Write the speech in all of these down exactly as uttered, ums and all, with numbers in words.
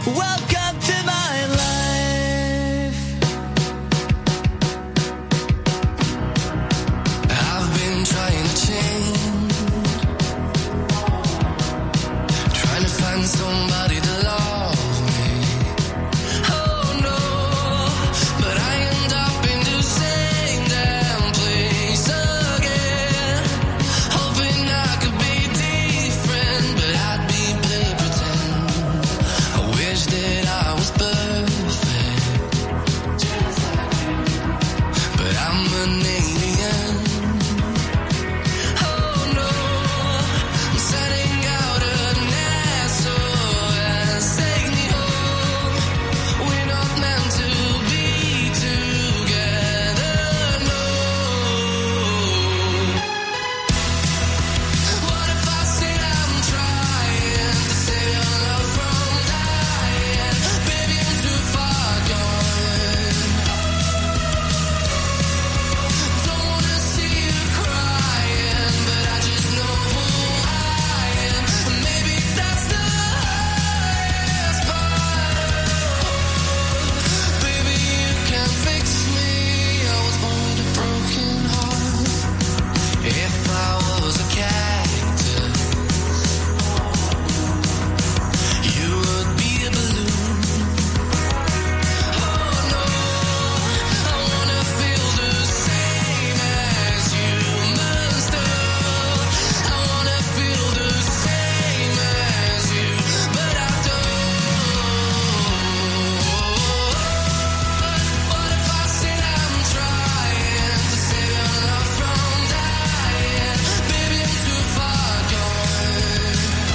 Welcome to my life. I've been trying to change, trying to find somebody to love me. Oh no, but I end up in the same damn place again, hoping I could be different, but I'd be play pretend. I wish that I was perfect, but I'm an alien. Oh no, I'm sending out an S O S, take me home. We're not meant to be together, no. What if I said I'm trying to save your love from dying? Baby, I'm too far gone. Don't wanna see you crying, but I just know who I am. And maybe that's the highest part. Baby, you can fix me. I was born with a broken heart. If I was a cactus, you would be a balloon. Oh no, I wanna feel the same as you must have. I wanna feel the same as you, but I don't. What if I said I'm trying to save your love from dying? Baby, I'm too far gone.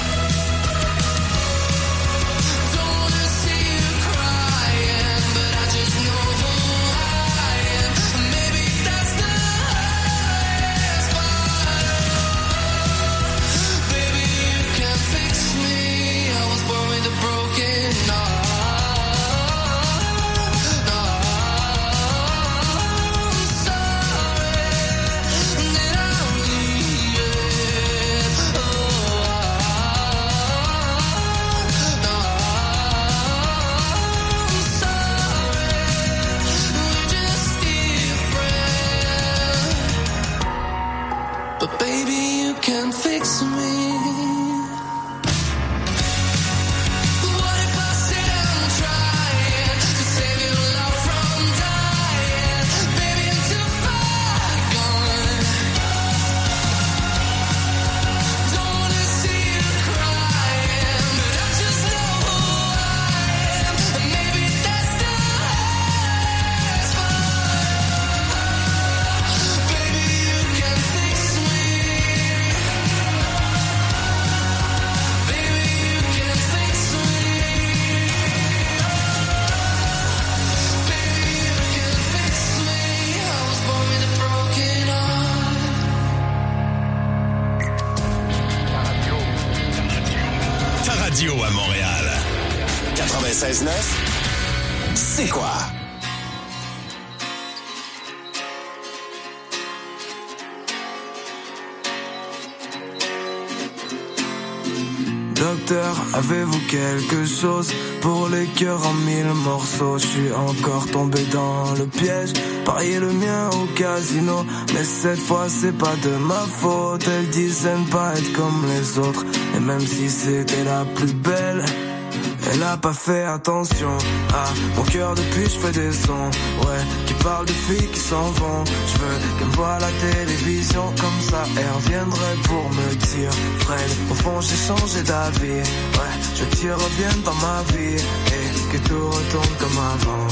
Don't wanna see you crying, but I just know who I am. Maybe that's the highest part. Baby, you can fix me. I was born with a broken heart. No, I'm sorry that I'm leaving. Oh, no, I'm sorry. We're just different. But baby, you can fix me. What if I said I'm trying to save your love from dying? Baby, I'm too far gone. Don't wanna see you crying, but I just know who I am. And maybe that's the highest part. Baby, you can fix me. Baby, you can fix me. Baby, you can fix me. I was born with a broken heart. Ta radio à Montréal. quatre-vingt-seize neuf, c'est quoi? Docteur, avez-vous quelque chose pour les cœurs en mille morceaux? Je suis encore tombé dans le piège, parier le mien au casino, mais cette fois c'est pas de ma faute. Elle disait ne pas être comme les autres, et même si c'était la plus belle, elle a pas fait attention à mon cœur depuis je fais des sons, ouais, qui parlent de filles qui s'en vont. Je veux qu'elle me voie à la télévision, comme ça elle reviendrait pour me dire Fred, au fond j'ai changé d'avis, ouais, je veux que tu reviennes dans ma vie et que tout retourne comme avant.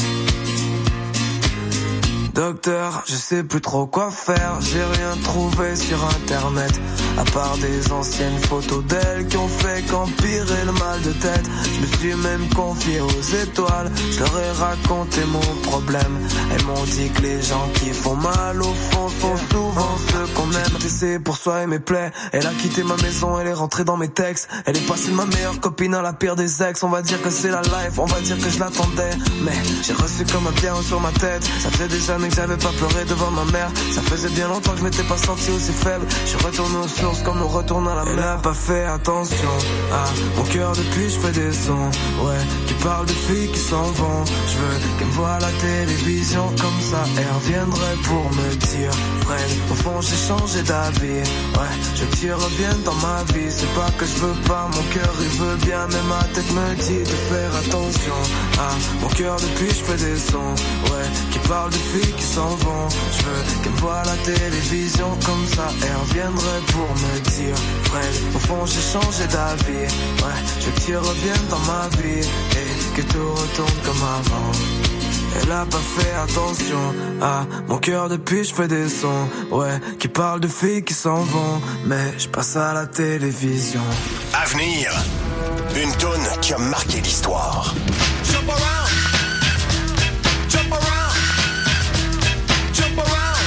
Docteur, je sais plus trop quoi faire, j'ai rien trouvé sur internet, à part des anciennes photos d'elle qui ont fait qu'empirer le mal de tête. Je me suis même confié aux étoiles, je leur ai raconté mon problème. Elles m'ont dit que les gens qui font mal au fond sont souvent ceux qu'on aime. J'ai essayé pour soigner mes plaies, elle a quitté ma maison, elle est rentrée dans mes textes. Elle est passée de ma meilleure copine à la pire des ex. On va dire que c'est la life, on va dire que je l'attendais, mais j'ai reçu comme un pierre sur ma tête. Ça fait des années que j'avais pas pleuré devant ma mère. Ça faisait bien longtemps que je m'étais pas senti aussi faible. Je suis retourné aux sources comme on retourne à la mer. Elle a pas fait attention à mon cœur depuis je fais des sons. Ouais, qui parlent de filles qui s'en vont. Je veux qu'elle me voie à la télévision. Comme ça elle reviendrait pour me dire Fred, au fond j'ai changé d'avis. Ouais, je veux que tu reviennes dans ma vie. C'est pas que je veux pas, mon cœur il veut bien. Mais ma tête me dit de faire attention à mon cœur depuis je fais des sons. Ouais, qui parlent de filles qui s'en vont. Je veux qu'elle me voie à la télévision. Comme ça elle reviendrait pour me dire Fred, au fond j'ai changé d'avis. Ouais, je veux que tu reviennes dans ma vie. Et que tout retourne comme avant. Elle a pas fait attention à mon cœur depuis je fais des sons. Ouais, qui parlent de filles qui s'en vont. Mais je passe à la télévision. Avenir, une toune qui a marqué l'histoire. Jump around, jump around, jump around,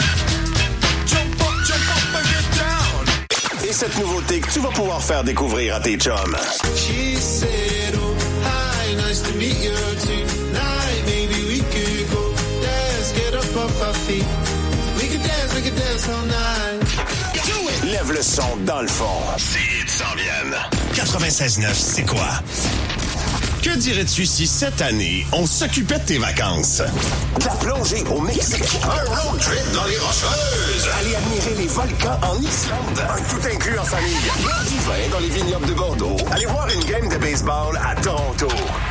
jump up, jump up and get down. Et cette nouveauté que tu vas pouvoir faire découvrir à tes chums. She said, oh, hi, nice to meet you tonight. Maybe we could go dance, get up off our feet. We could dance, we could dance all night. Lève le son dans le fond. Ces hits s'en viennent. quatre-vingt-seize neuf, c'est quoi? Que dirais-tu si cette année, on s'occupait de tes vacances? De la plongée au Mexique. Un road trip dans les Rocheuses. Aller admirer les volcans en Islande. Un tout inclus en famille. Du vin dans les vignobles de Bordeaux. Aller voir une game de baseball à Toronto.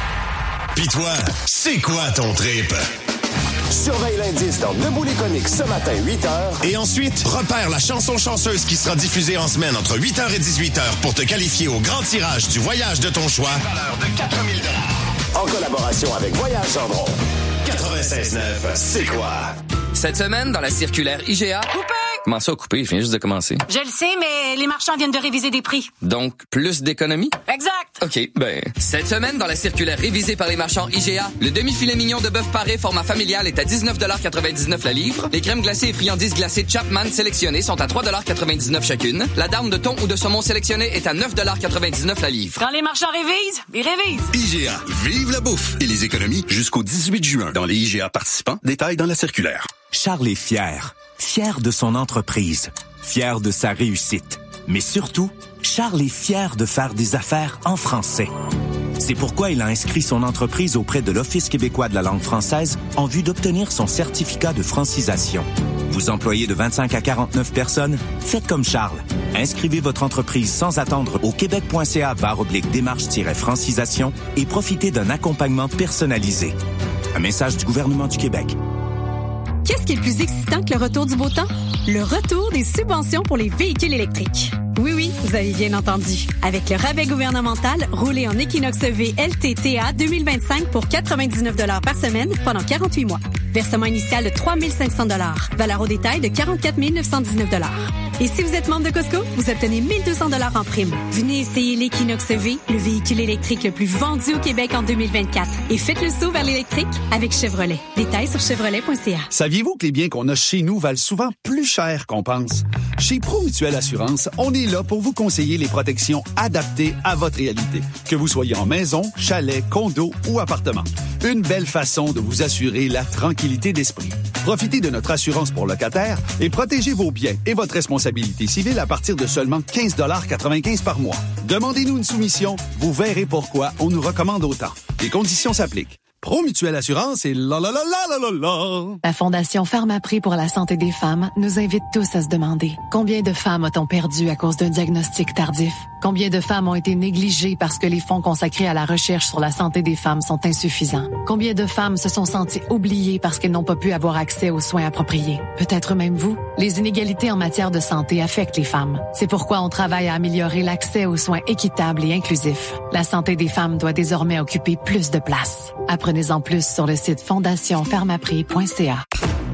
Pis toi, c'est quoi ton trip? Surveille l'indice dans Debout les comiques ce matin, huit heures. Et ensuite, repère la chanson chanceuse qui sera diffusée en semaine entre huit heures et dix-huit heures pour te qualifier au grand tirage du voyage de ton choix. Valeur de quatre mille dollars. En collaboration avec Voyage Gendron. quatre-vingt-seize neuf, c'est quoi? Cette semaine, dans la circulaire I G A... Coupé! Comment ça, coupé? Je viens juste de commencer. Je le sais, mais les marchands viennent de réviser des prix. Donc, plus d'économies? Exact! OK, ben... Cette semaine, dans la circulaire révisée par les marchands I G A, le demi-filet mignon de bœuf paré format familial est à dix-neuf dollars quatre-vingt-dix-neuf la livre. Les crèmes glacées et friandises glacées Chapman sélectionnées sont à trois dollars quatre-vingt-dix-neuf chacune. La dame de thon ou de saumon sélectionnée est à neuf dollars quatre-vingt-dix-neuf la livre. Quand les marchands révisent, ils révisent. I G A, vive la bouffe et les économies jusqu'au dix-huit juin. Dans les I G A participants, détails dans la circulaire. Charles est fier. Fier de son entreprise. Fier de sa réussite. Mais surtout, Charles est fier de faire des affaires en français. C'est pourquoi il a inscrit son entreprise auprès de l'Office québécois de la langue française en vue d'obtenir son certificat de francisation. Vous employez de vingt-cinq à quarante-neuf personnes? Faites comme Charles. Inscrivez votre entreprise sans attendre au québec.ca barre oblique démarche-francisation et profitez d'un accompagnement personnalisé. Un message du gouvernement du Québec. Qu'est-ce qui est le plus excitant que le retour du beau temps? Le retour des subventions pour les véhicules électriques. Oui, oui, vous avez bien entendu. Avec le rabais gouvernemental, roulez en Equinox V L T T A deux mille vingt-cinq pour quatre-vingt-dix-neuf dollars par semaine pendant quarante-huit mois. Versement initial de trois mille cinq cents dollars. Valeur au détail de quarante-quatre mille neuf cent dix-neuf dollars. Et si vous êtes membre de Costco, vous obtenez mille deux cents dollars en prime. Venez essayer l'Equinox V, le véhicule électrique le plus vendu au Québec en deux mille vingt-quatre. Et faites le saut vers l'électrique avec Chevrolet. Détails sur chevrolet point c a. Saviez-vous que les biens qu'on a chez nous valent souvent plus cher qu'on pense? Chez ProMutuelle Assurance, on est là pour vous conseiller les protections adaptées à votre réalité. Que vous soyez en maison, chalet, condo ou appartement. Une belle façon de vous assurer la tranquillité d'esprit. Profitez de notre assurance pour locataires et protégez vos biens et votre responsabilité civile à partir de seulement quinze dollars quatre-vingt-quinze par mois. Demandez-nous une soumission, vous verrez pourquoi on nous recommande autant. Les conditions s'appliquent. ProMutuelle Assurance et la la la la la la la. La Fondation Pharmaprix pour la santé des femmes nous invite tous à se demander combien de femmes a-t-on perdu à cause d'un diagnostic tardif? Combien de femmes ont été négligées parce que les fonds consacrés à la recherche sur la santé des femmes sont insuffisants? Combien de femmes se sont senties oubliées parce qu'elles n'ont pas pu avoir accès aux soins appropriés? Peut-être même vous. Les inégalités en matière de santé affectent les femmes. C'est pourquoi on travaille à améliorer l'accès aux soins équitables et inclusifs. La santé des femmes doit désormais occuper plus de place. Apprenez-en plus sur le site fondation pharmaprix point c a.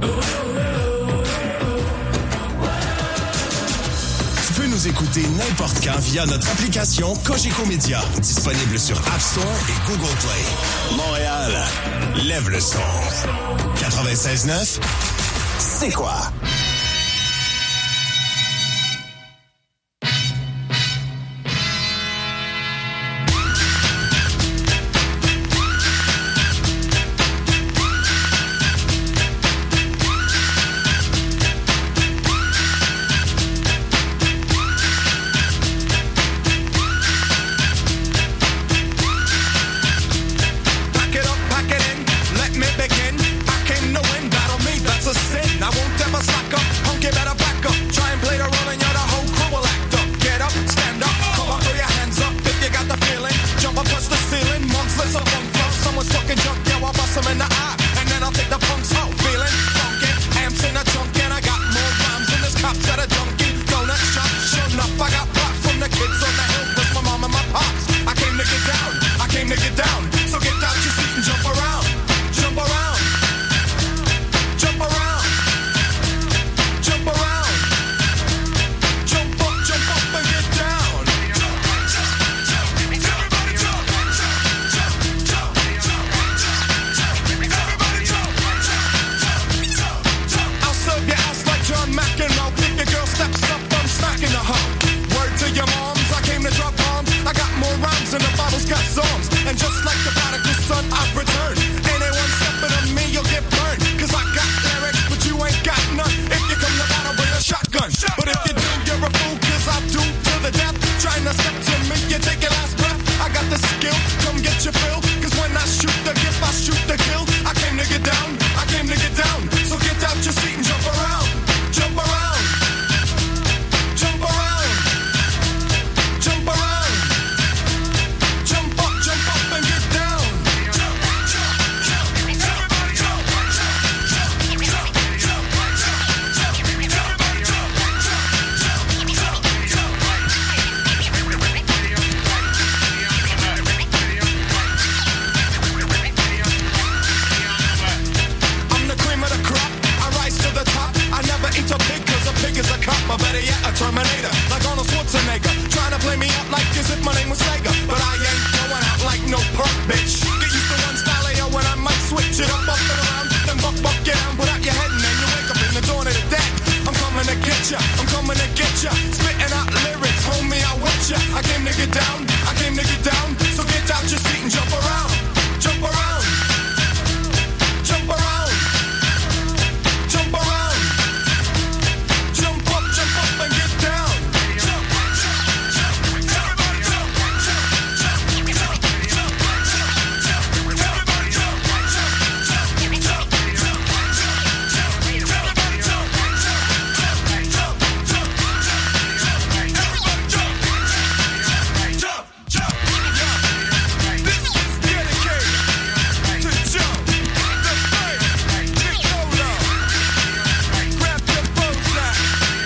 Tu peux nous écouter n'importe quand via notre application Cogeco Média, disponible sur App Store et Google Play. Montréal, lève le son. quatre-vingt-seize neuf, c'est quoi? your moms. I came to drop bombs. I got more rhymes than the Bible's got songs. And just like the prodigal son, I've returned. Anyone stepping on me, you'll get burned. Cause I got lyrics, but you ain't got none. If you come to battle, bring a shotgun. shotgun. But if you do, you're a fool, cause I'll do to the death. Trying to step to me, you take your last breath. I got the skill, come get your fill. Cause when I shoot the gift, I shoot the kill. I came to get down, I came to get down. So get out your seat and jump around. Jump around. Jump around. Jump around. Jump up, jump up and get down. Jump, jump, jump, everybody jump, jump, jump, jump, jump, jump, jump, jump, jump, jump, jump. I'm the cream of the crop. I rise to the top. I never eat a pig cause a pig is a cop. Or better yet, a Terminator. Like Arnold Schwarzenegger. Trying to play me out like as if my name was Sega. But I ain't going out like no punk bitch. Get used to one style of yo when I might switch it up, up and around. Then buck, buck, get down, put out your head and then you wake up in the dawn of the dead. I'm coming to get ya, I'm coming to get ya. Spitting out lyrics, homie, I want ya. I came to get down, I came to get down. So get out your seat and jump around. Jump around. Jump around. Jump around. Jump up, jump up and get down. Jump, jump, jump. Everybody jump, jump, jump, jump, jump, jump. Everybody jump, jump, jump, jump, jump, jump. Everybody jump, jump, jump, jump, jump. Everybody jump, jump, jump. This is dedicated to jump. The third, Nicola. Grab your bows out.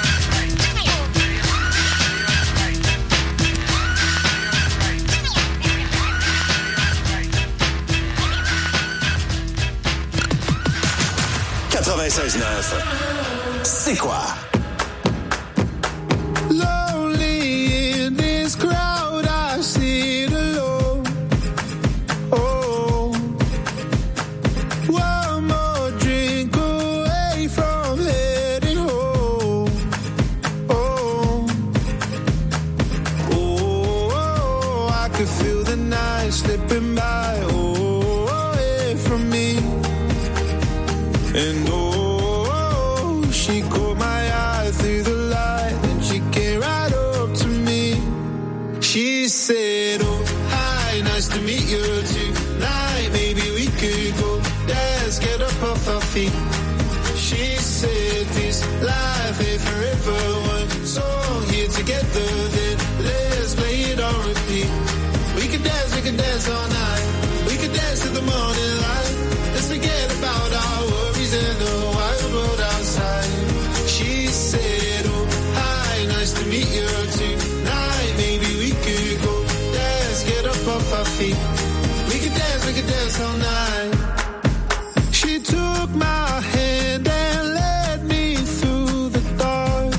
quatre-vingt-seize neuf. C'est quoi? Lonely in this crowd, I sit alone. Oh, one more drink away from heading home. Oh, oh, I could feel the night slipping by. Oh, away from me. And oh, she caught my eye through the light, and she came right up to me. She said, oh, hi, nice to meet you tonight. Maybe we could go dance, get up off our feet. She said, this life ain't forever. One song here together, then let's play it on repeat. We could dance, we could dance all night. We could dance to the morning light. Let's forget about our worries and the wild world outside. She said, oh, hi, nice to meet you tonight. Maybe we could go dance, get up off our feet. We could dance, we could dance all night. She took my hand and led me through the dark.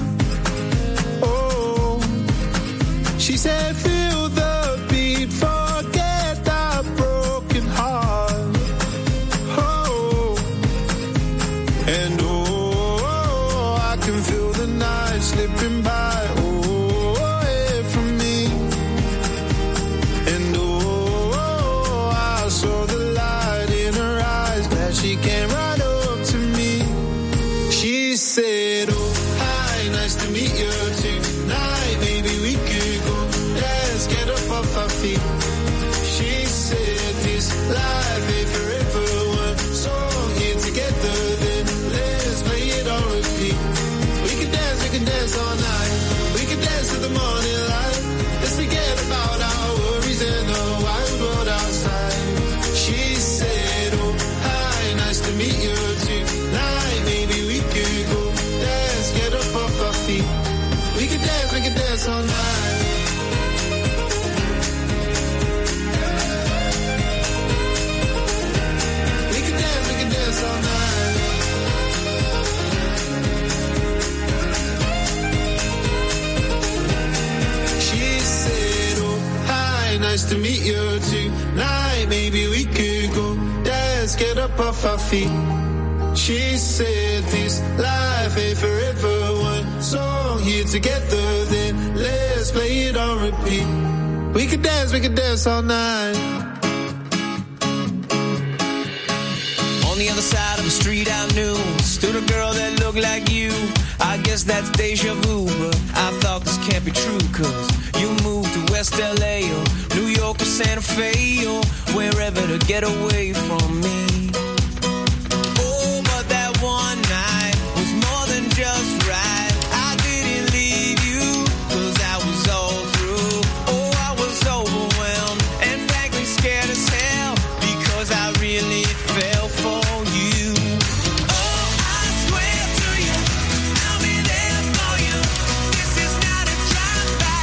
Oh, she said, feel the beat, forget our broken heart. Oh, and oh, I can feel the night slipping by. Oh, away from me. And oh, I saw the light in her eyes. Glad she came right up to me. She said, oh, hi, nice to meet you tonight. Maybe we could go dance, get up off our feet. She said, this life ain't forever. One song here together, then let's play it on repeat. We can dance, we can dance all night. We can dance to the morning light. Let's forget about our worries and the wild world outside. She said, oh, hi, nice to meet you tonight. Maybe we could go dance, get up off our feet. We can dance, we can dance all night. We can dance, we can dance all night. She said, oh, hi, nice to meet you tonight. Maybe we could go dance, get up off our feet. She said, this life ain't forever. One song here together, then let's play repeat. We could dance, we could dance all night. On the other side of the street I knew stood a girl that looked like you. I guess that's deja vu, but I thought this can't be true, cause you moved to West L A or New York or Santa Fe or wherever to get away from me. Oh, but that one night was more than just right. I didn't leave you, cause I was all through. Oh, I was overwhelmed and frankly scared as hell, because I really fell for you. Oh, I swear to you, I'll be there for you. This is not a drive-by,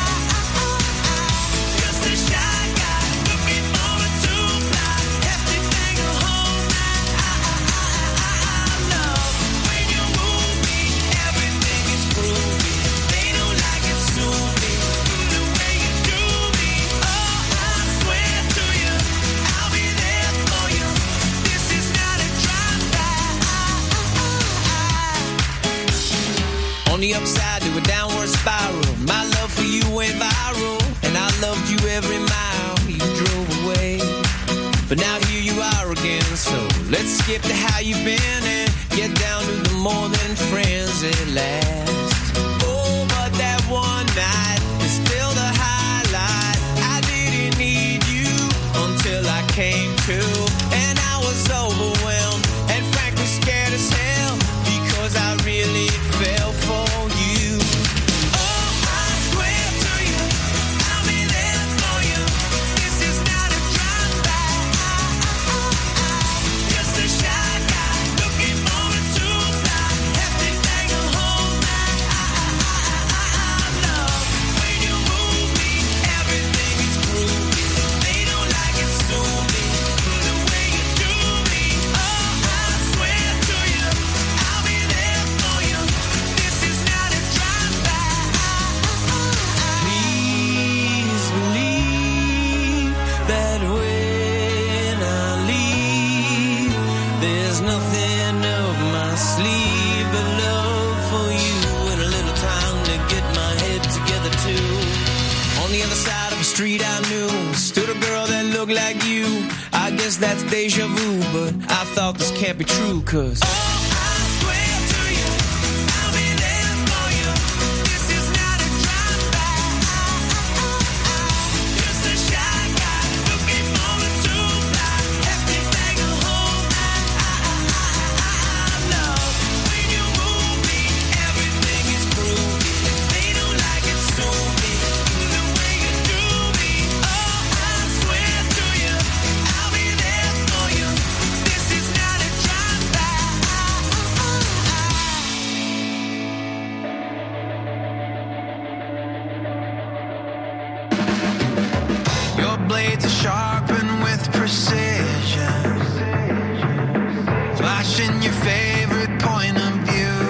just a shy guy looking for a two-ply, hefty thing to hold my love. When you move me, everything is groovy. They don't like it, sue me, the way you do me. Oh, I swear to you, I'll be there for you. This is not a drive-by. On the upside to a downward spiral, my love for you went viral, and I loved you every mile you drove away. But now here you are again, so let's skip to how you've been and get down to the more than friends at last. Oh, but that one night is still the highlight. I didn't need you until I came to, and I was overwhelmed and frankly scared as hell, because I really fell for you. Oh, I swear to you, I'll be there for you. This is not a drive-by, just a shy guy looking for a two-ply, hefty thing to hold my love. When you move me, everything is groovy. They don't like it, sue me, the way you do me. Oh, I swear to you, I'll be there for you. This is not a drive-by. Please believe that when I leave, there's nothing up my sleeve but love for you and a little time to get my head together too. On the other side of the street I knew stood a girl that looked like you. I guess that's deja vu, but I thought this can't be true, cause oh, I swear to you, I'll be there for you. This is not a drive-by, just a shy guy looking for a two-ply, hefty thing to hold my love. When you move me, everything is groovy. They don't like it, sue me, the way you do me. Oh, I swear to you, I'll be there for you. This is not a drive-by. Your blades are sharpened with precision, flashing your favorite point of view.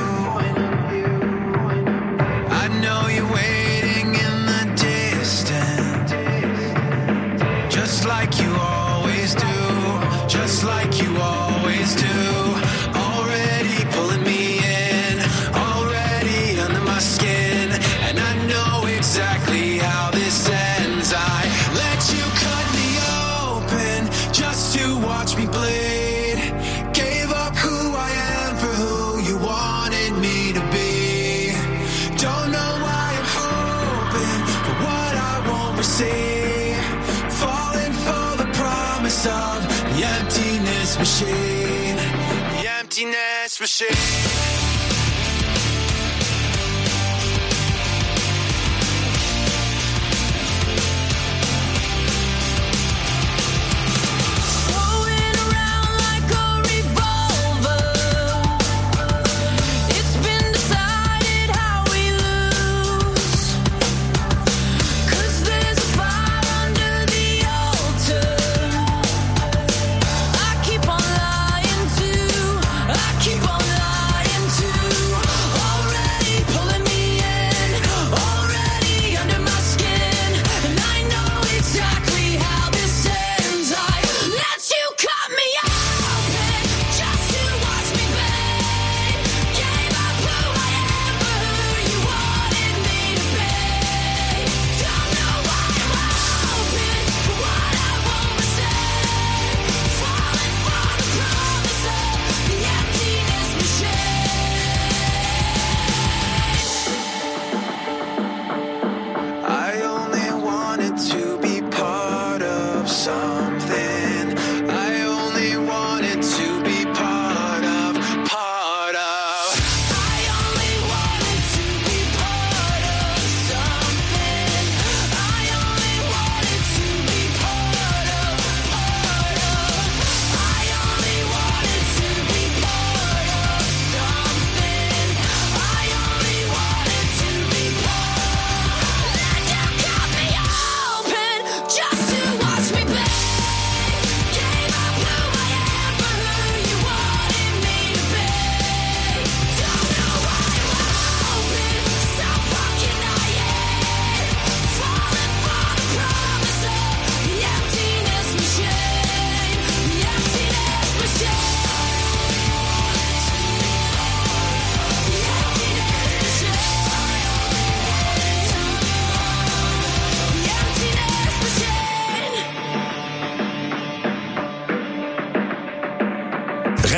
I know you're waiting in the distance, just like you always do, just like you always do. Already pulling me in, already under my skin, and I know exactly how this ends. I let you cut me open just to watch me bleed. Gave up who I am for who you wanted me to be. Don't know why I'm hoping for what I won't receive. Falling for the promise of the emptiness machine. The emptiness machine. Throwing around like a revolver. It's been decided how we lose. 'Cause there's a fire under the altar. I keep on lying to, I keep on lying to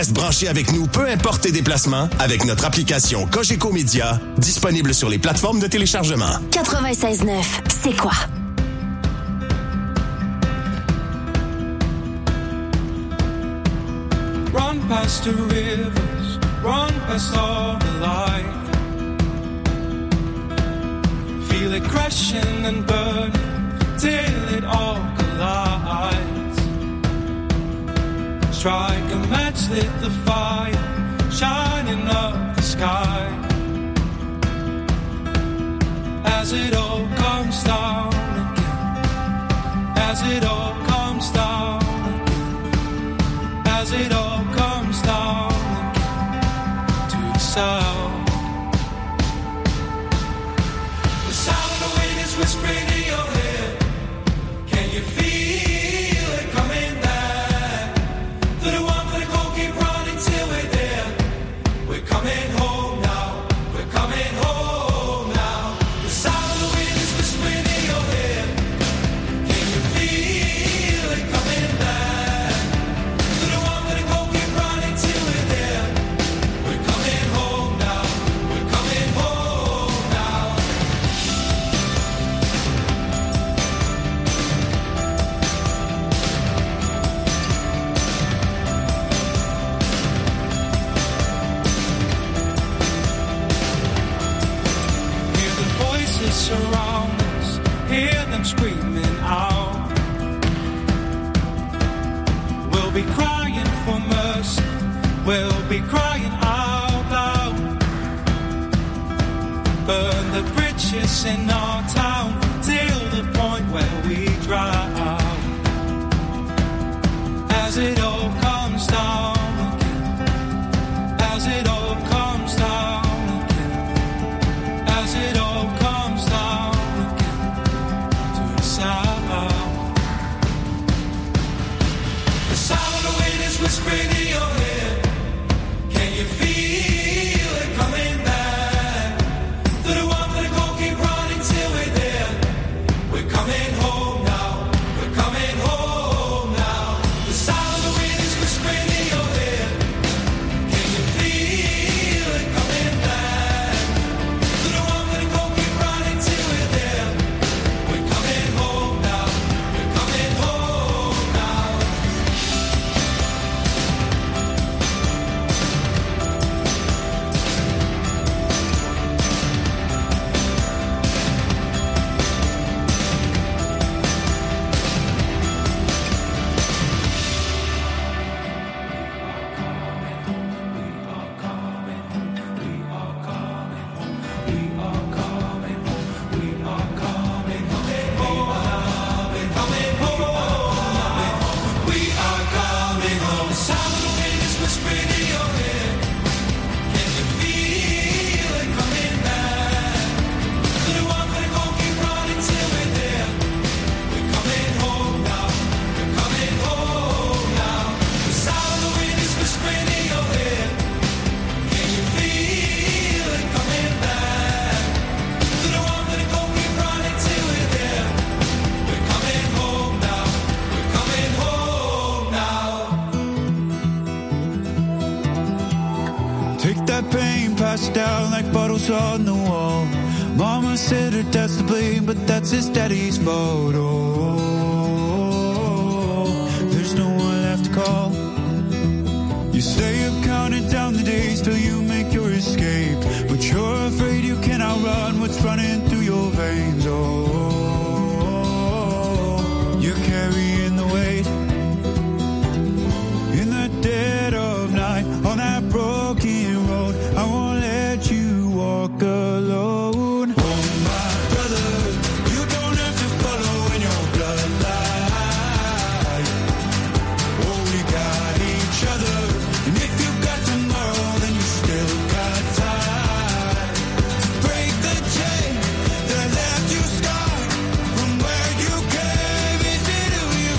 Reste branché avec nous, peu importe tes déplacements, avec notre application Cogeco Média, disponible sur les plateformes de téléchargement. quatre-vingt-seize neuf, c'est quoi? Run past the rivers, run past all the light. Feel it crashing and burning till it all collides. Strike a match, lit the fire, shining up the sky. As it all comes down again, as it all comes down again, as it all comes down again to the sound. The sound of the wind is whispering in your head. Can you feel it coming back? To the one for the go, keep running till we're there. We're coming home now, we're coming home now. The sound of the wind is whispering in your head. Can you feel it coming back? To the one for the go, keep running till we're there. We're coming home now, we're coming home now. Hear the voices surround us, hear them screaming out. We'll be crying for mercy, we'll be crying out loud. Burn the bridges in our town till the point where we drown. As it all comes down again, as it all comes down again, as it all comes down again to the sound. The sound of the wind is whispering in your head. Can you feel it coming back? To the one for the go, keep running till we're there. We're coming home now, we're coming home now. The sound of the wind is whispering in your head. Can you feel it coming back? To the one for the go, keep running till we're there. We're coming home now, we're coming home now. We are coming home. The sound of the wind is whispering in your head. Can you feel it coming back? To the one for the go, keep running till we're there. We're coming home now, we're coming home now. The sound of the wind is whispering in your head. Can you feel it coming back? To the one for the go, keep running till we're there. We're coming home now, we're coming home now. Take that pain, pass it down like bottles on the wall. Mama said her dad's to blame, but that's his daddy's fault. Oh, there's no one left to call. You stay up counting down the days till you make your escape, but you're afraid you cannot run what's running through your veins. Oh, you're carrying the weight in the dead of night on that broken road. I won't let you walk alone. Oh, my brother, you don't have to follow in your bloodline. Oh, we got each other, and if you got tomorrow, then you still got time to break the chain that left you scarred from where you came into who you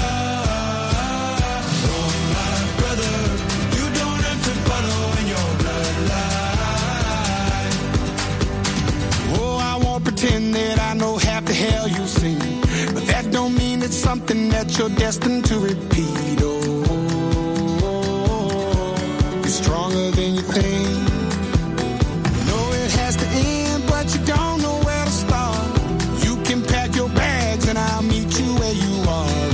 are. Oh, my brother, you don't have to follow in your bloodline. Oh, I won't pretend that I know half the hell you've seen, but that don't mean it's something that you're destined to repeat. Oh, longer than you think. You know it has to end, but you don't know where to start. You can pack your bags and I'll meet you where you are.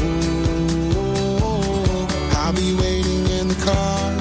Oh, I'll be waiting in the car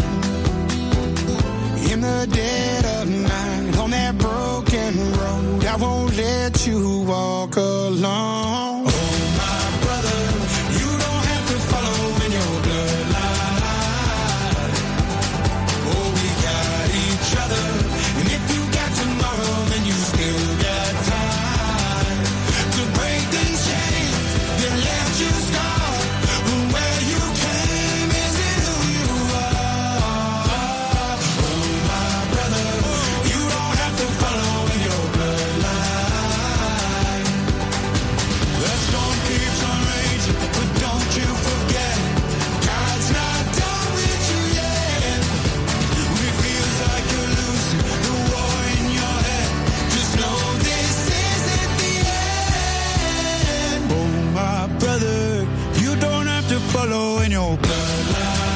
in the dead of night on that broken road. I won't let you walk alone. Oh, my brother, you don't have to follow in your bloodline. Oh, we got each other, and if you got tomorrow, then you still got time to break these chains that left you scarred. Where you came isn't who you are. Oh, my brother, you don't have to follow in your bloodline. The storm keeps on raging, but don't you forget, God's not done with you yet. When it feels like you're losing the war in your head, just know this isn't the end. Oh, my brother, you don't have to follow in your bloodline.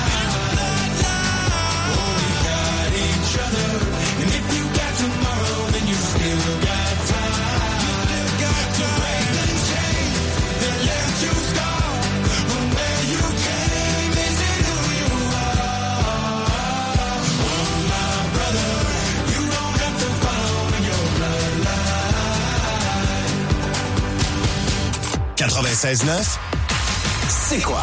Oh, we got each other, and if you got tomorrow, then you still got time. You still got to break the chains that left you scarred. From where you came isn't who you are. Oh, my brother, you don't have to follow in your bloodline. quatre-vingt-seize neuf, c'est quoi?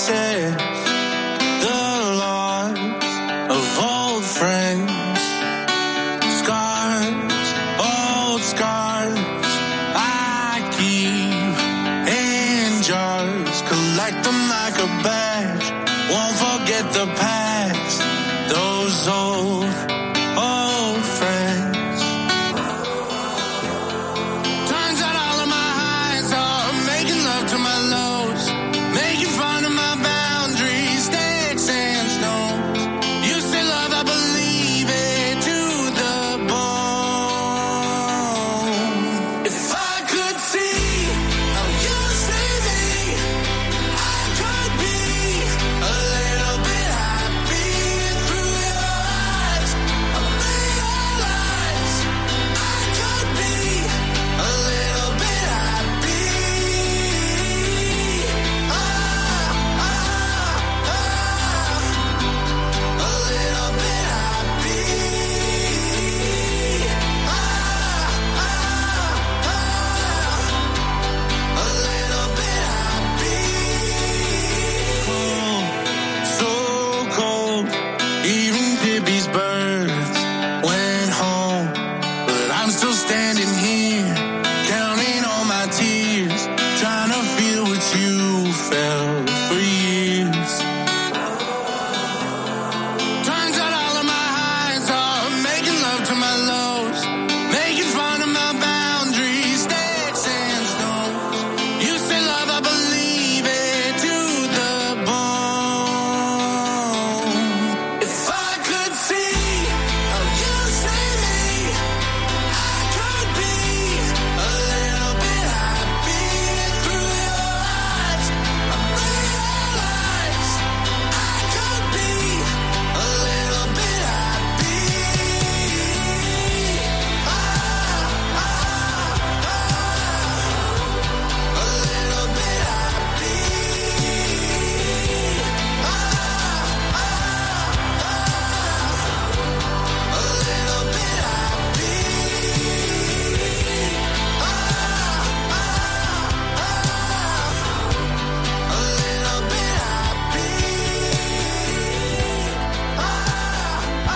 faces, the loss of old friends, scars, old scars. I keep in jars, collect them like a badge. Won't forget the past, those old, old friends. Turns out all of my highs are making love to my lows, making fun of my boundaries, sticks and stones. You say love, I believe it to the bone. If I could see how you see me, I could be a little bit happy through your eyes. I realize I could be a little bit happy. Ah, ah, ah, a little bit happy. Ah, ah, ah, a little bit happy. Cold, so cold. Even Tippy's birds went home, but I'm still standing here, counting all my tears, trying to feel what you felt for years. Turns out all of my highs are making love to my lows, making fun of my boundaries, sticks and stones. You say love, I believe it to the bone. If I could see how you see me, I could be a little bit happy through your eyes. I realize I could be a little bit happy. Ah, ah, ah, a little bit happy. Ah, ah, ah, a little bit happy. Ah, ah, ah, a little bit happy. Ah, ah,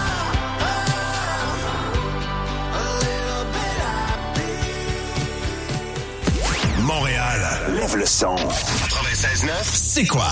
ah, a little bit happy. Montréal, lève le son. quatre-vingt-seize neuf, c'est quoi?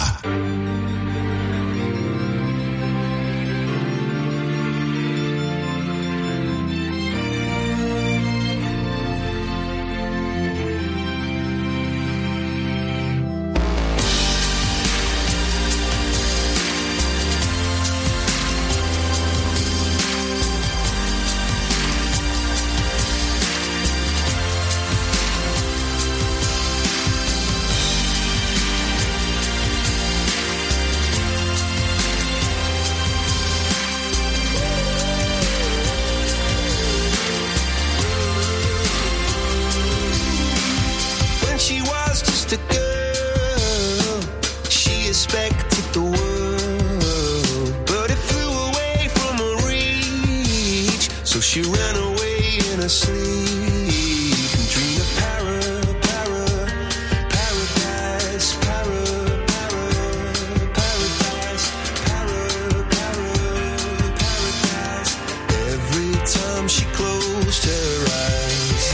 When she was just a girl, she expected the world, but it flew away from her reach. So she ran away in her sleep and dreamed of para, para, paradise, para, para, paradise, para, para, paradise. Every time she closed her eyes.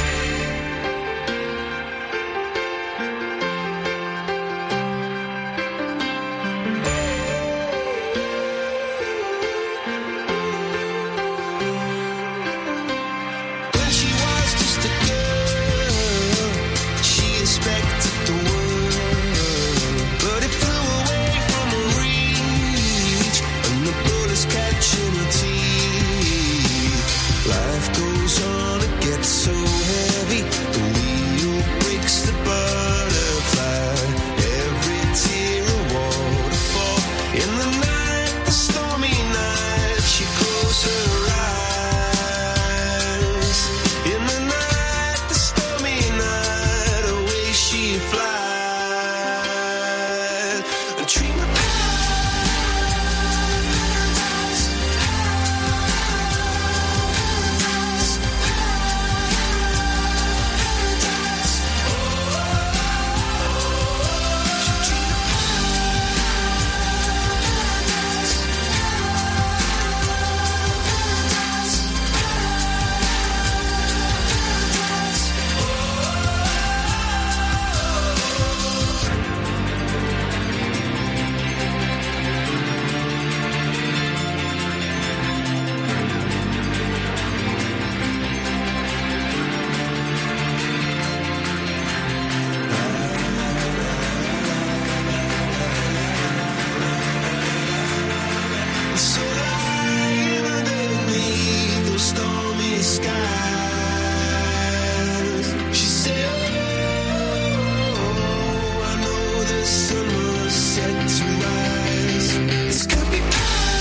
When she was just a girl, she expected the world, but it flew away from her reach, and the bullets catching her teeth. Life goes on, it gets so heavy, the wheel breaks the butterfly. Every tear a waterfall. In the night, the stormy night, she closed her eyes. In the night, the stormy night, away she flies. A dream of paradise, paradise, paradise. to rise. This could be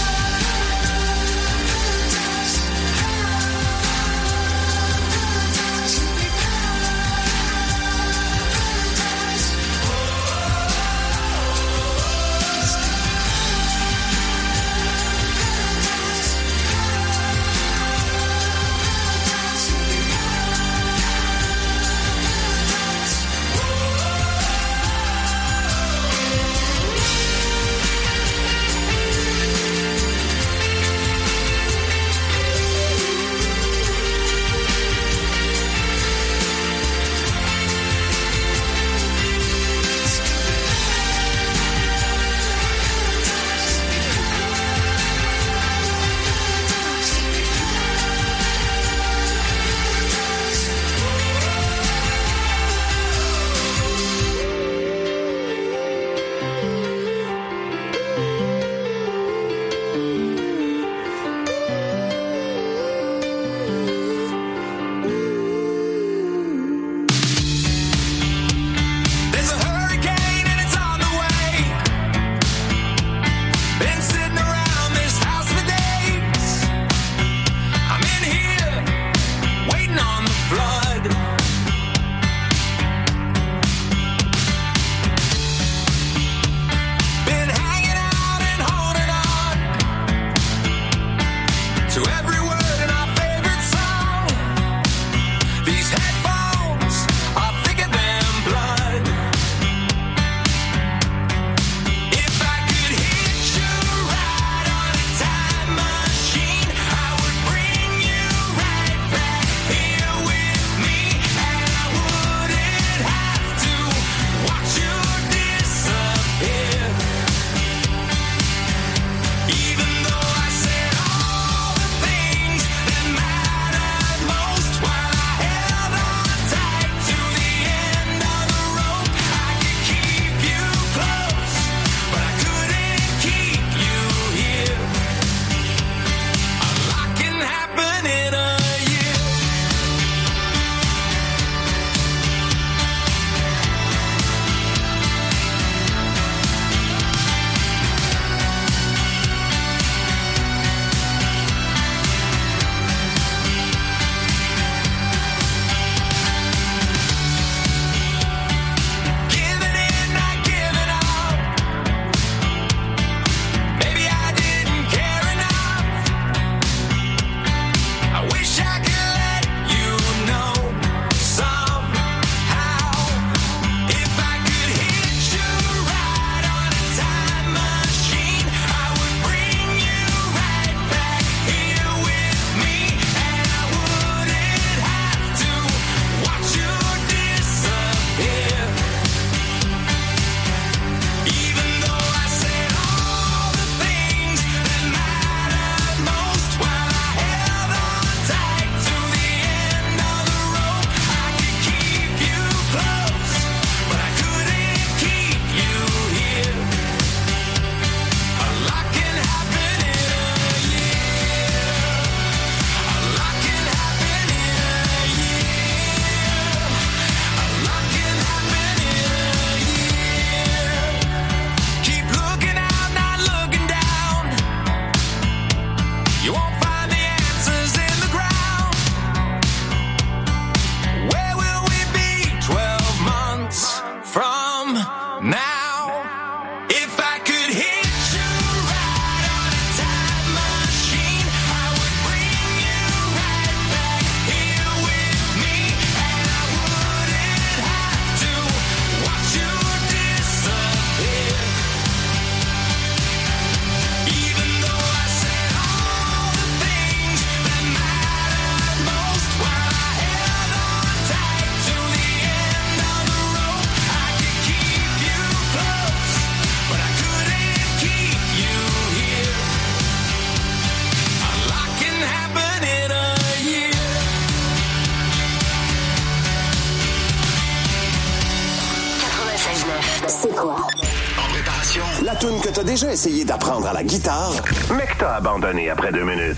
C'est quoi? En préparation, la toune que t'as déjà essayé d'apprendre à la guitare, mais que t'as abandonné après deux minutes.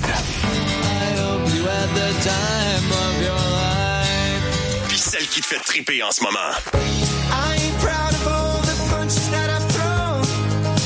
Puis celle qui te fait triper en ce moment. I ain't proud of all the punches that I've thrown.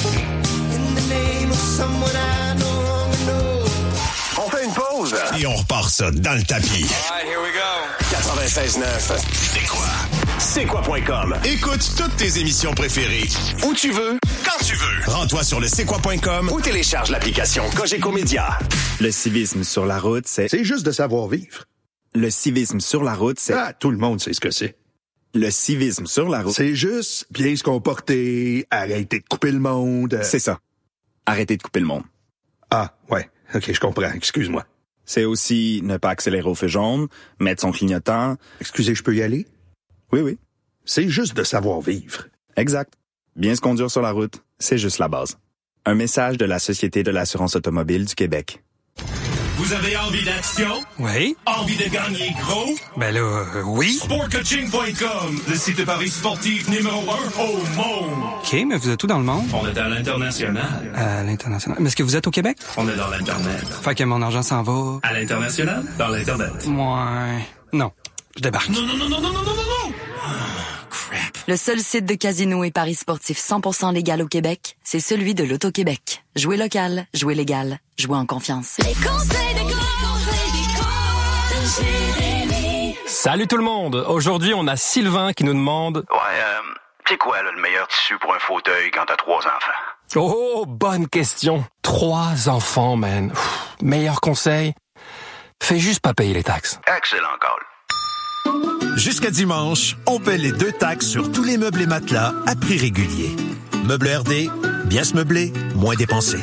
et on repart ça dans le tapis. All right, here we go. quatre-vingt-seize neuf, c'est quoi? C'est quoi point com. Écoute toutes tes émissions préférées où tu veux, quand tu veux. Rends-toi sur le c'est quoi point com ou télécharge l'application Cogeco Média. Le civisme sur la route, c'est... C'est juste de savoir vivre. Le civisme sur la route, c'est... Ah, tout le monde sait ce que c'est. Le civisme sur la route... C'est juste bien se comporter, arrêter de couper le monde. C'est ça. Arrêter de couper le monde. Ah, ouais. OK, je comprends. Excuse-moi. C'est aussi ne pas accélérer au feu jaune, mettre son clignotant... Excusez, je peux y aller? Oui, oui. C'est juste de savoir vivre. Exact. Bien se conduire sur la route, c'est juste la base. Un message de la Société de l'assurance automobile du Québec. Vous avez envie d'action? Oui. Envie de gagner gros? Ben là, euh, oui. sport coaching point com, le site de paris sportif numéro un au monde. OK, mais vous êtes où dans le monde? On est à l'international. À l'international. Mais est-ce que vous êtes au Québec? On est dans l'Internet. Fait que mon argent s'en va... À l'international? Dans l'Internet. Ouais. Non. Je débarque. Non, non, non, non, non, non, non, non! Le seul site de casino et paris sportifs cent pour cent légal au Québec, c'est celui de l'Auto-Québec. Jouez local, jouez légal, jouez en confiance. Les conseils de conseils de Jérémy. Salut tout le monde! Aujourd'hui, on a Sylvain qui nous demande... Ouais, euh, c'est quoi là, le meilleur tissu pour un fauteuil quand t'as trois enfants? Oh, bonne question. Trois enfants, man. Pff, meilleur conseil, fais juste pas payer les taxes. Excellent call. Jusqu'à dimanche, on paie les deux taxes sur tous les meubles et matelas à prix régulier. Meubles R D, bien se meubler, moins dépenser.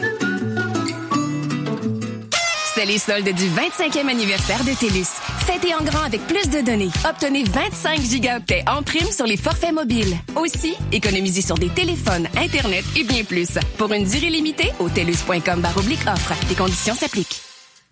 C'est les soldes du vingt-cinquième anniversaire de TELUS. Fêtez en grand avec plus de données. Obtenez vingt-cinq gigaoctets en prime sur les forfaits mobiles. Aussi, économisez sur des téléphones, Internet et bien plus. Pour une durée limitée, au telus point com barre oblique offre. Les conditions s'appliquent.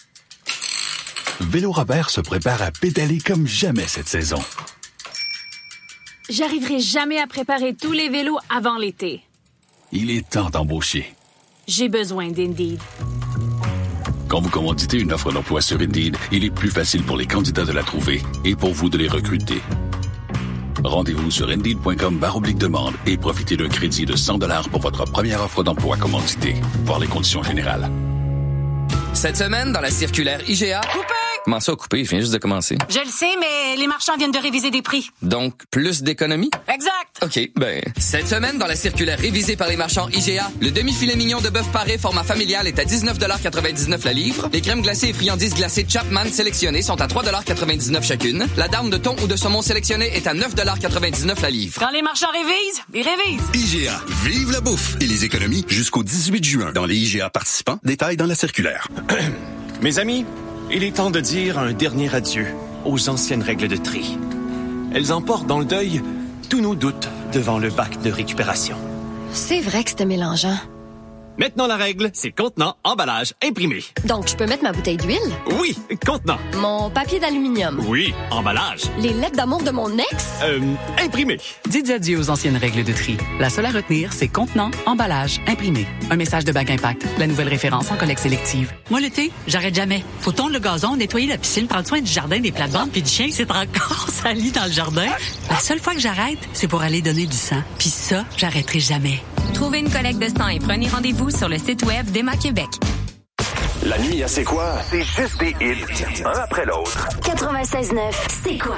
Vélo Robert se prépare à pédaler comme jamais cette saison. J'arriverai jamais à préparer tous les vélos avant l'été. Il est temps d'embaucher. J'ai besoin d'Indeed. Quand vous commanditez une offre d'emploi sur Indeed, il est plus facile pour les candidats de la trouver et pour vous de les recruter. Rendez-vous sur Indeed point com barre oblique demande et profitez d'un crédit de cent dollars pour votre première offre d'emploi commanditée. Voir les conditions générales. Cette semaine, dans la circulaire I G A... Coupé! Comment ça, coupé? Je viens juste de commencer. Je le sais, mais les marchands viennent de réviser des prix. Donc, plus d'économies? Exact! OK, ben... Cette semaine, dans la circulaire révisée par les marchands I G A, le demi-filet mignon de bœuf paré format familial est à dix-neuf quatre-vingt-dix-neuf la livre. Les crèmes glacées et friandises glacées Chapman sélectionnées sont à trois quatre-vingt-dix-neuf chacune. La dame de thon ou de saumon sélectionnée est à neuf quatre-vingt-dix-neuf la livre. Quand les marchands révisent, ils révisent. I G A, vive la bouffe et les économies jusqu'au dix-huit juin dans les I G A participants. Détails dans la circulaire. Mes amis, il est temps de dire un dernier adieu aux anciennes règles de tri. Elles emportent dans le deuil tous nos doutes devant le bac de récupération. C'est vrai que c'était mélangeant. Maintenant, la règle, c'est contenant, emballage, imprimé. Donc, je peux mettre ma bouteille d'huile? Oui, contenant. Mon papier d'aluminium? Oui, emballage. Les lettres d'amour de mon ex? Euh, imprimé. Dites adieu aux anciennes règles de tri. La seule à retenir, c'est contenant, emballage, imprimé. Un message de Bac Impact, la nouvelle référence en collecte sélective. Moi, l'été, j'arrête jamais. Faut tondre le gazon, nettoyer la piscine, prendre soin du jardin, des plates-bandes, puis du chien qui s'est encore sali dans le jardin. La seule fois que j'arrête, c'est pour aller donner du sang. Puis ça, j'arrêterai jamais. Trouvez une collecte de sang et prenez rendez-vous sur le site web d'Emma Québec. La nuit à C'est quoi? C'est juste des hits, un après l'autre. quatre-vingt-seize neuf, c'est quoi?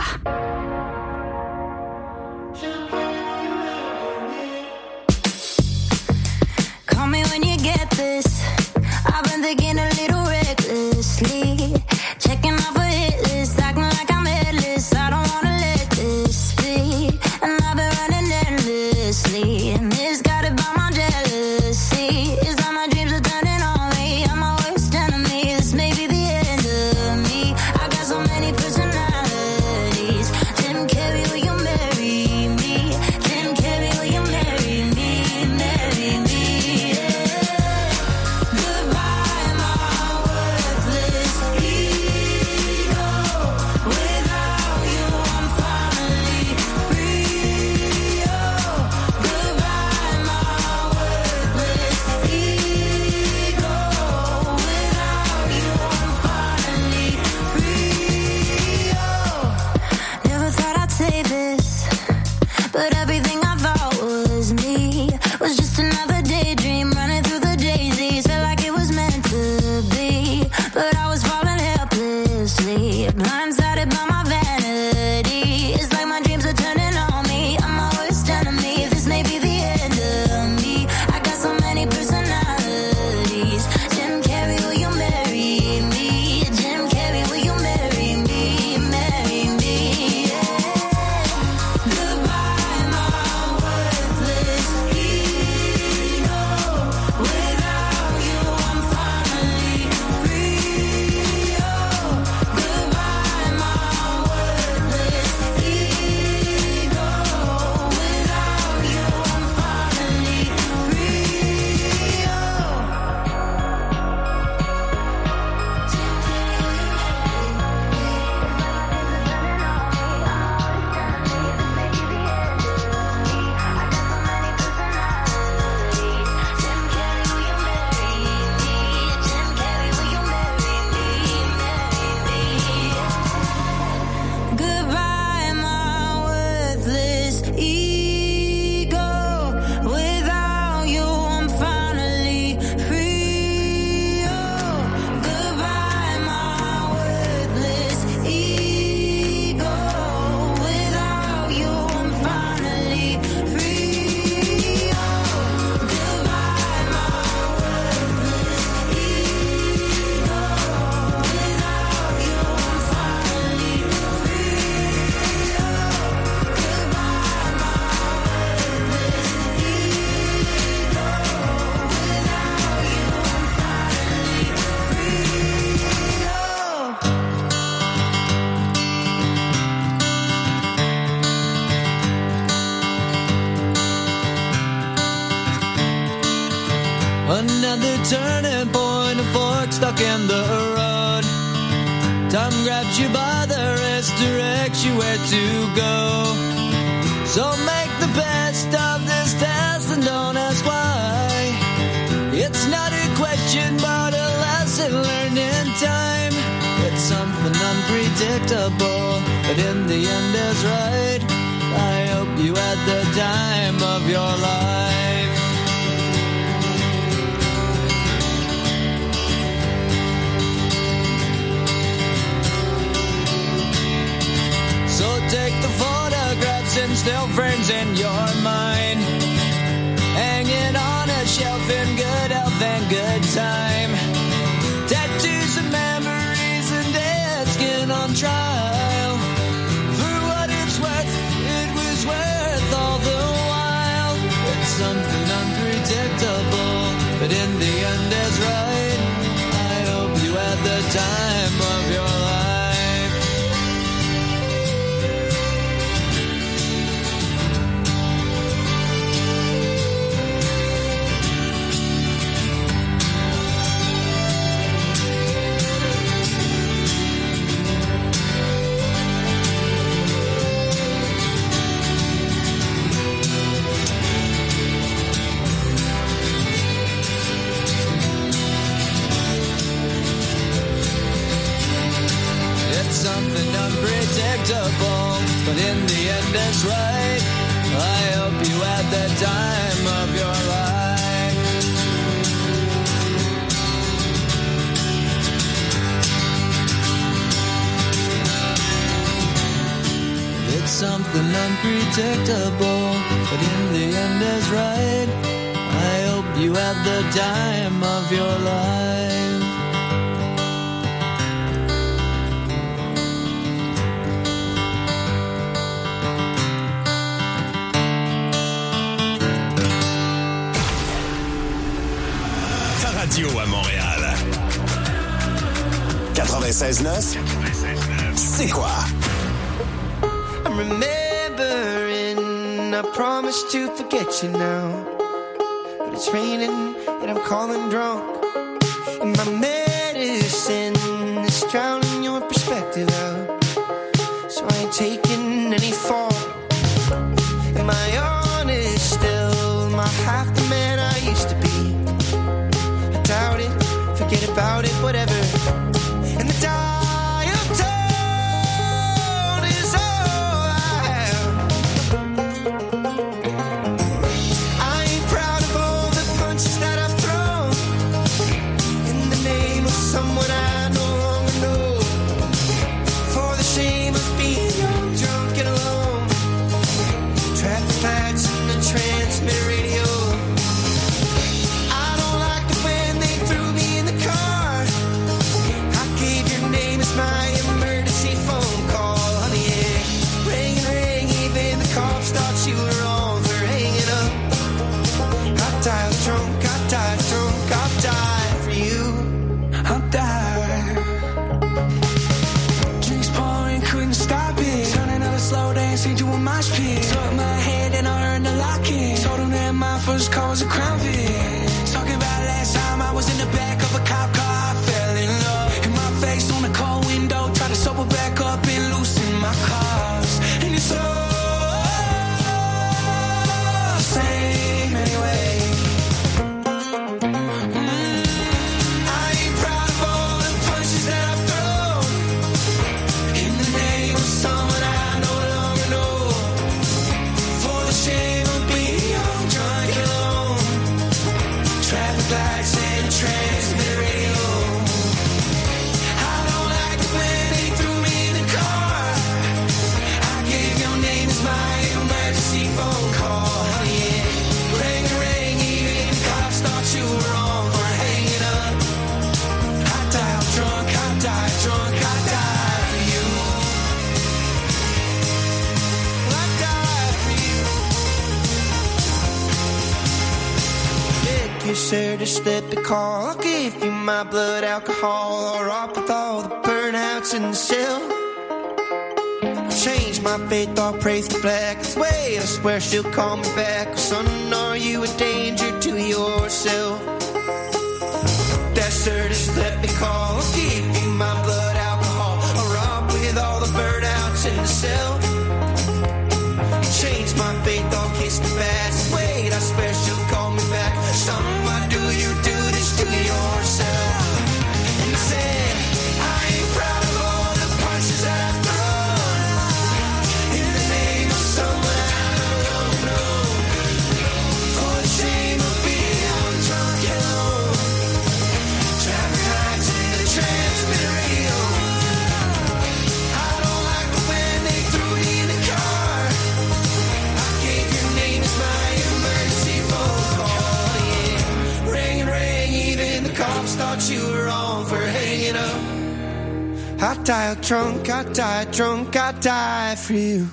Call me when you get this. I've been thinking a little recklessly. Checking off a hit list, acting like I'm headless. I don't wanna let this be. And I've been running endlessly. And this got it by my jealousy. It's like my dreams are turning on me. I'm my worst enemy. This may be the end of me. I got so many personalities. Another turning point, a fork stuck in the road. Time grabs you by the wrist, directs you where to go. So make the best of this test and don't ask why. It's not a question but a lesson learned in time. It's something unpredictable, but in the end is right. I hope you had the time of your life. So take the photographs and still frames in your mind. Hang it on a shelf in good health and good time. Tattoos and memories and dead skin on trial. For what it's worth, it was worth all the while. It's something unpredictable, but in the end is right. I hope you had the time of your life. Something unpredictable, but in the end it's right. I hope you had the time of your life. It's something unpredictable, but in the end is right. I hope you had the time of your life. Radio à Montréal. quatre-vingt-seize neuf, c'est quoi? I'm remembering, I promised to forget you now. But it's raining and I'm calling drunk. And my medicine is drowning your perspective out. So I ain't taking any fault. Am I honest still? Am I half the man I used to be? Doubt it, forget about it, whatever. And the dial tone is all I have. I ain't proud of all the punches that I've thrown in the name of someone I no longer know. For the shame of being young, drunk and alone. Traffic lights and the transmitter radio. My emergency phone call, honey, yeah. Ring and ring, even the cops thought you were on for hanging up. I died drunk, I died drunk, I'll die for you. I'll die. Drinks pouring, couldn't stop it. Turning up a slow dance into a mosh pit. Took my head and I earned a lock-in. Told him that my first call was a crown fit. Talking about last time I was in the back of a cop car, I fell in love. And my face on the cold window, try to sober back up and loosen my cars. And it's all the same anyway. Mm, I ain't proud of all the punches that I've thrown in the name of someone I no longer know. For the shame of being young, drunk and alone. Traffic lights and transmit radio. Phone call, yeah. Ring a ring, even the cops thought you were on for hanging up. I died drunk, I died drunk, I died for you. I died for you. Lick your shirt or slip a call. I'll give you my blood alcohol, or up with all the burnouts in the cell. Change my faith, I'll praise the black. This way, I swear she'll call me back. Son, are you a danger to yourself? the cops thought you were wrong for hanging up. I die drunk, I die drunk, I die for you.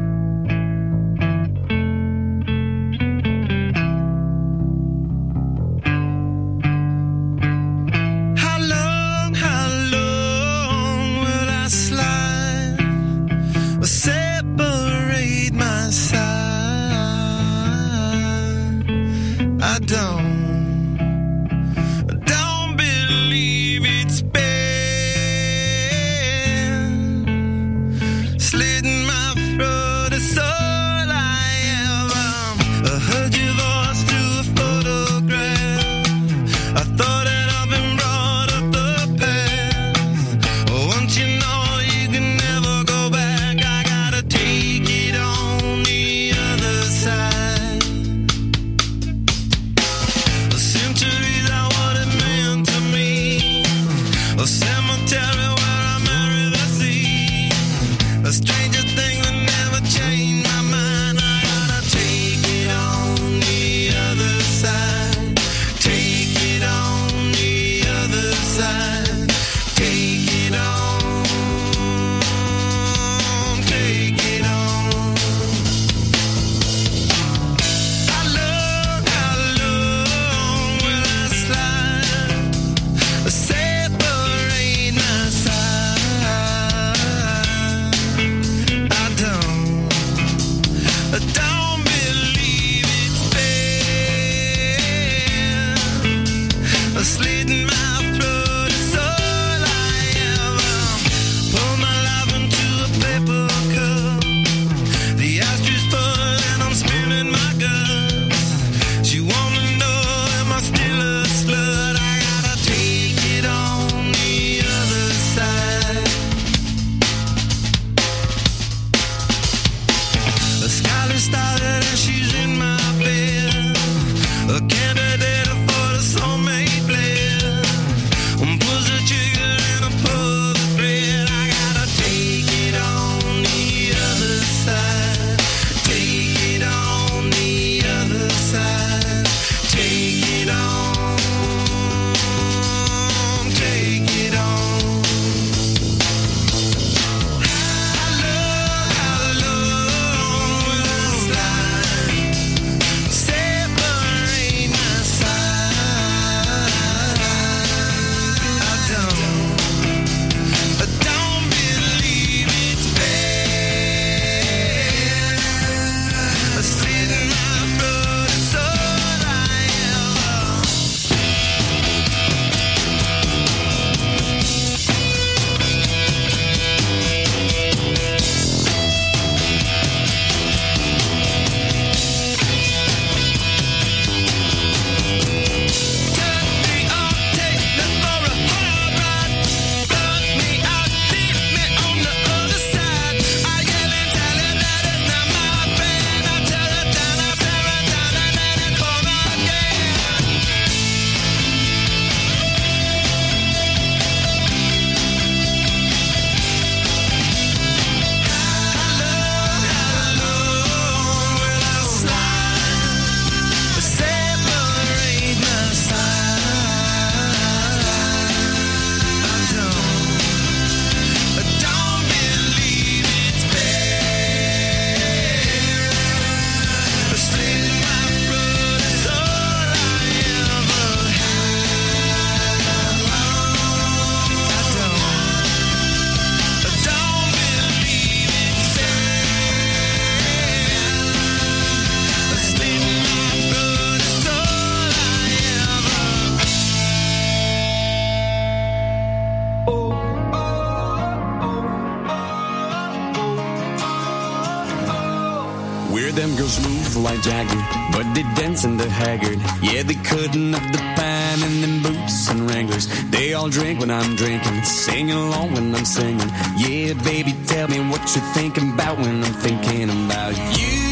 Them girls move like Jagger, but they dance in the haggard. Yeah, they couldn't up the pine in them boots and Wranglers. They all drink when I'm drinking, singing along when I'm singing. Yeah, baby, tell me what you're thinking about when I'm thinking about you.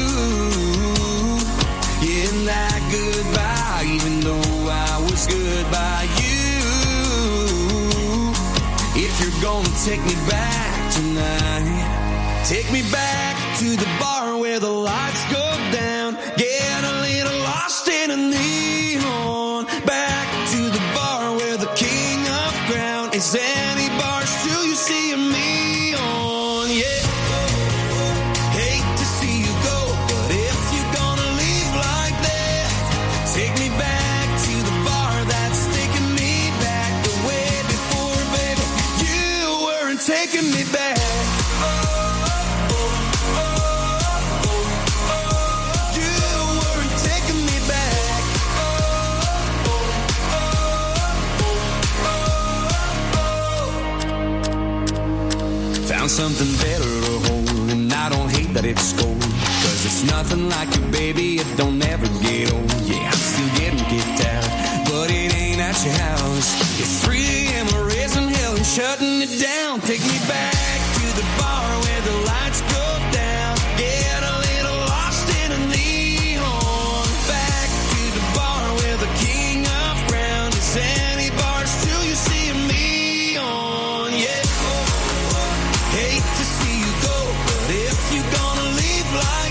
Yeah, and that goodbye, even though I was good by you. If you're gonna take me back tonight, take me back to the bar where the lights go down. Get a little lost in a neon. Back to the bar It's any bar still you see me on, yeah. Hate to see you go, but if you're gonna leave like that, take me back to the bar that's taking me back the way before, baby. You weren't taking me back. Found something better to hold, and I don't hate that it's cold, cause it's nothing like you, baby, it don't ever get old. Yeah, I'm still getting kicked out, but it ain't at your house. It's three a.m. I'm raising hell and shutting it down. Take me back to the bar where the lights go down. Get a little lost in a neon. Back to the bar where the king of ground is any bar still you see me on, yeah. Hate to see you go, but if you're gonna leave like